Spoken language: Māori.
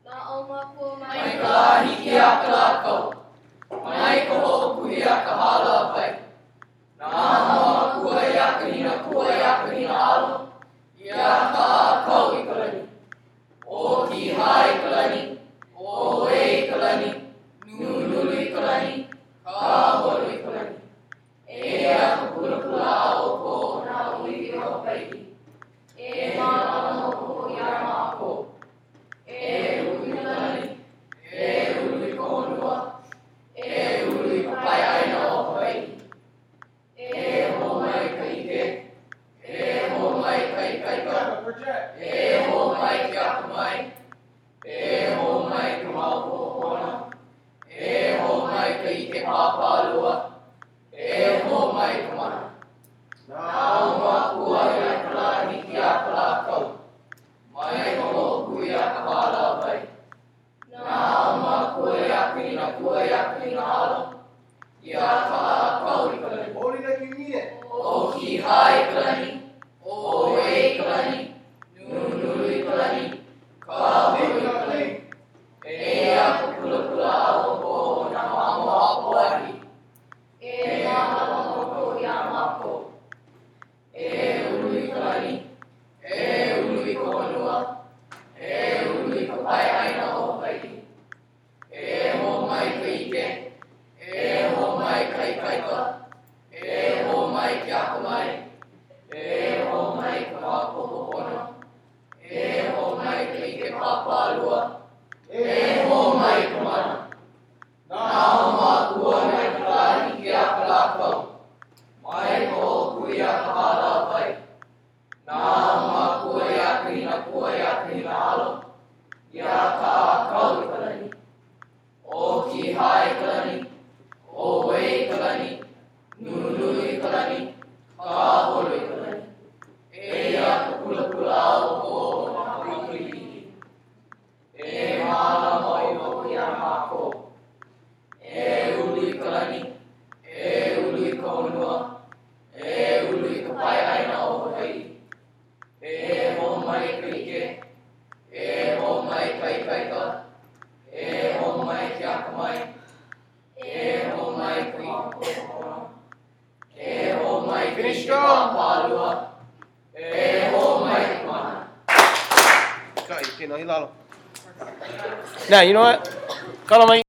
Mai kalahi kia kalakau. Mai koho kuhia kahala pai. Nama kua yakahina alo. Ia ka kau I kalani. O ki hai kalani. O ei kalani. Nunulu I kalani. Ka holu I kalani. E aku pula o ko na ui o pai. E mana o yama ko. E ui kalani. E ui konua. E ui pai aina o pai. E ho mai kaike. E ho mai kaika. E ho mai kia mai. E ho mai kamau hona. E ho mai kaike papalua. E ho mai kamana. Nā makua ia kalahi kia kalakau. Mai koho kuia kahala pai. Nā makua yakahina alo. Ia ka kau I kalani. Holding like you mean it. O ki hai kalani. O ei kalani. Nunulu I kalani. Ka hulu I kalani. E aku pula o ko na mamo apo ahi. E mana o yamako. E ului kalani. E ului konua. E ului kapai aina o pai. E ho mai kaike. E ho mai kaika. E ho mai kiaka mai. E ho mai kamako hona. E ho mai kaike papalua. E ho mai kamana. Nā makua ia kalahi kia kalakau. Mai koho kuia kahala pai. Nā makua yakahina alo. Ia ka kau I kalani. O ki hai kalani. O ei kalani. Nunulu I kalani. Ka holu I kalani. E aku pula o ko na ui. E mana moi o yamako. E ului kalani. E ului konua. E ului kapai aina o pai. E ho mai kaike. E ho mai kaika. E ho mai kiaka mai. E ho mai kamako hona. E ho mai Finish kaike strong. papalua. E ho mai kamana. Okay, no, hilalo. Now, you know what? Call him